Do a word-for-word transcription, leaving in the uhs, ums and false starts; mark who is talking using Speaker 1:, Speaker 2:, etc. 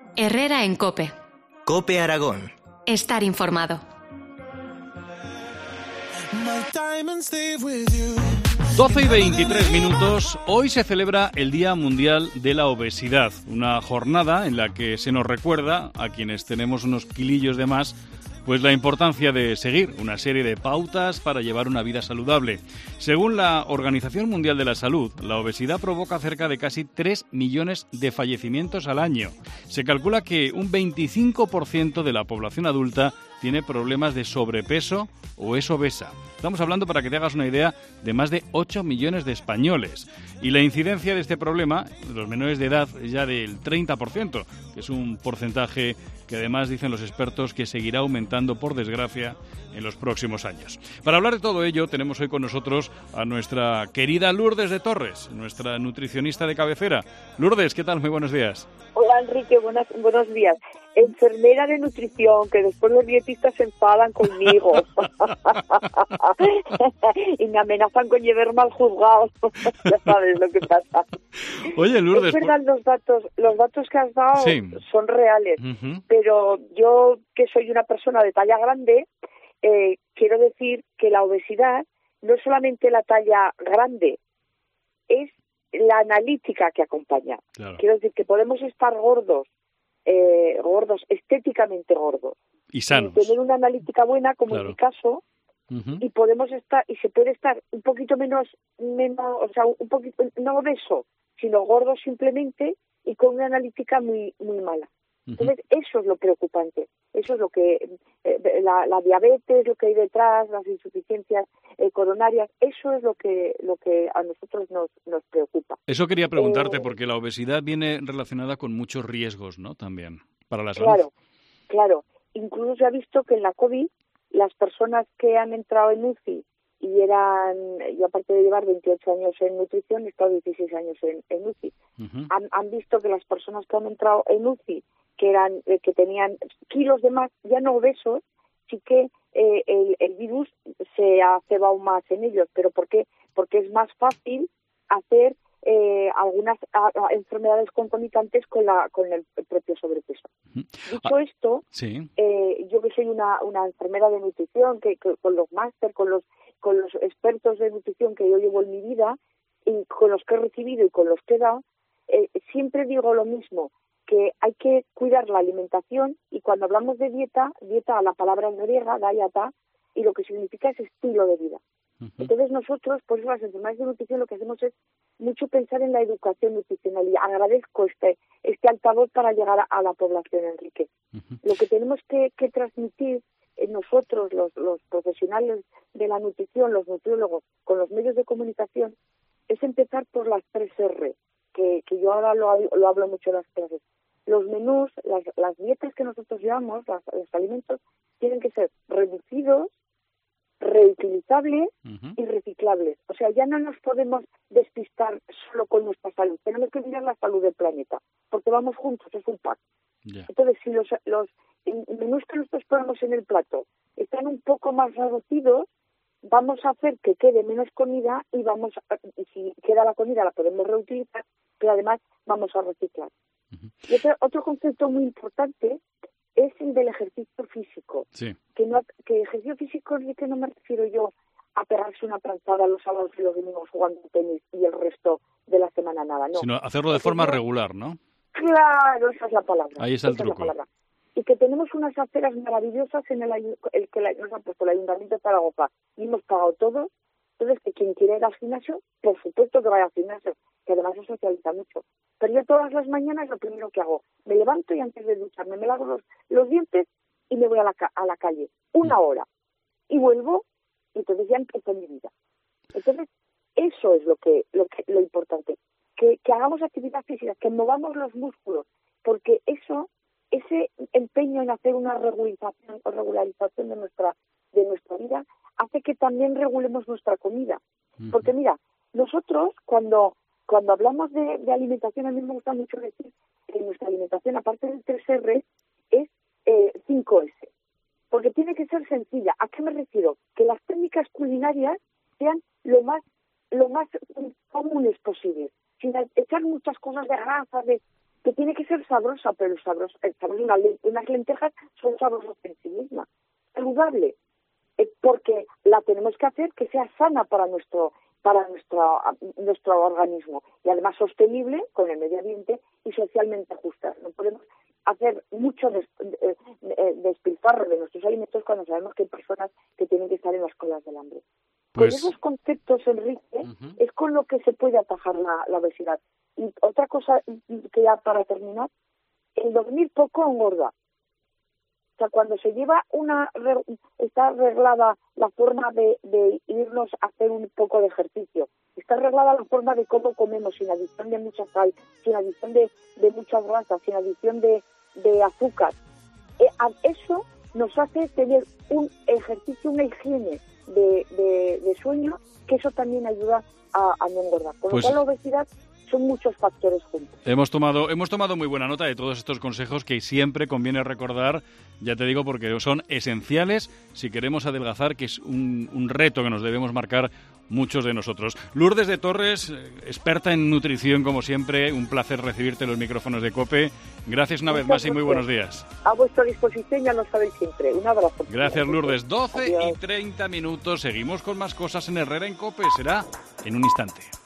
Speaker 1: Herrera en COPE.
Speaker 2: COPE Aragón.
Speaker 1: Estar informado.
Speaker 3: doce y veintitrés minutos. Hoy se celebra el Día Mundial de la Obesidad, una jornada en la que se nos recuerda a quienes tenemos unos kilillos de más, pues la importancia de seguir una serie de pautas para llevar una vida saludable. Según la Organización Mundial de la Salud, la obesidad provoca cerca de casi tres millones de fallecimientos al año. Se calcula que un veinticinco por ciento de la población adulta tiene problemas de sobrepeso o es obesa. Estamos hablando, para que te hagas una idea, de más de ocho millones de españoles. Y la incidencia de este problema, los menores de edad, es ya del treinta por ciento, que es un porcentaje que además dicen los expertos que seguirá aumentando, por desgracia, en los próximos años. Para hablar de todo ello, tenemos hoy con nosotros a nuestra querida Lourdes de Torres, nuestra nutricionista de cabecera. Lourdes, ¿qué tal? Muy buenos días.
Speaker 4: Hola, Enrique, buenas, buenos días. Enfermera de nutrición, que después los dietistas se enfadan conmigo y me amenazan con llevarme al juzgado. Ya sabes lo que pasa.
Speaker 3: Oye, Lourdes,
Speaker 4: es verdad, por... los datos los datos que has dado sí. son reales, uh-huh. pero yo, que soy una persona de talla grande, eh, quiero decir que la obesidad no es solamente la talla grande, es la analítica que acompaña. Claro. Quiero decir que podemos estar gordos, eh, gordos, estéticamente gordos,
Speaker 3: y sanos,
Speaker 4: y tener una analítica buena, como claro. en mi caso, uh-huh. y podemos estar, y se puede estar un poquito menos, menos, o sea, un poquito, no obeso, sino gordo simplemente, y con una analítica muy, muy mala. Uh-huh. Entonces, eso es lo preocupante. Eso es lo que, eh, la, la diabetes, lo que hay detrás, las insuficiencias eh, coronarias, eso es lo que lo que a nosotros nos, nos preocupa.
Speaker 3: Eso quería preguntarte, eh, porque la obesidad viene relacionada con muchos riesgos, ¿no? También, para la salud.
Speaker 4: Claro, claro. Incluso se ha visto que en la COVID, las personas que han entrado en U C I y eran, yo aparte de llevar veintiocho años en nutrición, he estado dieciséis años en, en U C I, uh-huh. han, han visto que las personas que han entrado en U C I, que eran eh, que tenían kilos de más, ya no obesos, sí que eh, el, el virus se ha cebado más en ellos. ¿Pero por qué? Porque es más fácil hacer eh, algunas a, a, enfermedades concomitantes con la con el propio sobrepeso. Uh-huh. Dicho ah, esto, sí. eh, yo que soy una, una enfermera de nutrición, que, que con los máster, con los con los expertos de nutrición que yo llevo en mi vida, y con los que he recibido y con los que he dado, eh, siempre digo lo mismo, que hay que cuidar la alimentación, y cuando hablamos de dieta, dieta, la palabra en griega, dieta, y lo que significa es estilo de vida. Uh-huh. Entonces nosotros, por eso las enfermeras de nutrición, lo que hacemos es mucho pensar en la educación nutricional, y agradezco este este altavoz para llegar a, a la población, Enrique. Uh-huh. Lo que tenemos que, que transmitir en nosotros, los, los profesionales de la nutrición, los nutriólogos, con los medios de comunicación, es empezar por las tres erre, que, que yo ahora lo, lo hablo mucho en las clases. Los menús, las, las dietas que nosotros llevamos, las, los alimentos, tienen que ser reducidos, reutilizables uh-huh. y reciclables. O sea, ya no nos podemos despistar solo con nuestra salud. Tenemos que mirar la salud del planeta, porque vamos juntos, es un pack. Yeah. Entonces, si los, los menús que nosotros ponemos en el plato están un poco más reducidos, vamos a hacer que quede menos comida, y vamos a, y si queda la comida la podemos reutilizar, pero además vamos a reciclar. Uh-huh. Y otro, otro concepto muy importante es el del ejercicio físico.
Speaker 3: Sí.
Speaker 4: Que no que ejercicio físico es que no me refiero yo a pegarse una plantada los sábados y los domingos jugando tenis y el resto de la semana nada, no.
Speaker 3: Sino hacerlo de forma regular, ¿no?
Speaker 4: Claro, esa es la palabra.
Speaker 3: Ahí está el
Speaker 4: esa
Speaker 3: truco.
Speaker 4: Es la palabra. Y que tenemos unas aceras maravillosas en el, el que la, nos ha puesto el Ayuntamiento de Zaragoza, y hemos pagado todo. Entonces, que quien quiera ir al gimnasio, por supuesto que vaya al gimnasio, que además se socializa mucho. Pero yo todas las mañanas lo primero que hago, me levanto y antes de ducharme me lavo los, los dientes y me voy a la, a la calle, una hora, y vuelvo, y entonces ya empiezo mi vida. Entonces, eso es lo que lo que lo importante, que, que hagamos actividad física, que movamos los músculos, porque eso, ese empeño en hacer una regularización o regularización de nuestra de nuestra vida hace que también regulemos nuestra comida. Uh-huh. Porque mira, nosotros cuando cuando hablamos de, de alimentación, a mí me gusta mucho decir que nuestra alimentación, aparte del tres erre, es eh, cinco ese. Porque tiene que ser sencilla. ¿A qué me refiero? Que las técnicas culinarias sean lo más lo más comunes posibles, sin echar muchas cosas de grasa, de que tiene que ser sabrosa, pero sabrosa, una, unas lentejas son sabrosas en sí mismas, saludable, eh, porque la tenemos que hacer que sea sana para nuestro para nuestro nuestro organismo y además sostenible con el medio ambiente y socialmente justa. No podemos hacer mucho des, de, de, despilfarro de nuestros alimentos cuando sabemos que hay personas que tienen que estar en las colas del hambre. Pues, con esos conceptos, Enrique, uh-huh. es con lo que se puede atajar la, la obesidad. Y otra cosa que ya para terminar, el dormir poco engorda. O sea, cuando se lleva una, está arreglada la forma de, de irnos a hacer un poco de ejercicio, está arreglada la forma de cómo comemos, sin adición de mucha sal, sin adición de, de muchas grasas, sin adición de, de azúcar. Eh, eso nos hace tener un ejercicio, una higiene de, de, de sueño, que eso también ayuda a, a no engordar. Con
Speaker 3: pues...
Speaker 4: lo cual la obesidad son muchos factores juntos.
Speaker 3: Hemos tomado, hemos tomado muy buena nota de todos estos consejos que siempre conviene recordar, ya te digo, porque son esenciales si queremos adelgazar, que es un, un reto que nos debemos marcar muchos de nosotros. Lourdes de Torres, experta en nutrición como siempre, un placer recibirte en los micrófonos de COPE. Gracias una Muchas vez más y muy buenos días.
Speaker 4: A vuestra disposición, ya lo sabéis siempre. Un abrazo.
Speaker 3: Gracias, Lourdes. doce y treinta minutos. Seguimos con más cosas en Herrera en COPE. Será en un instante.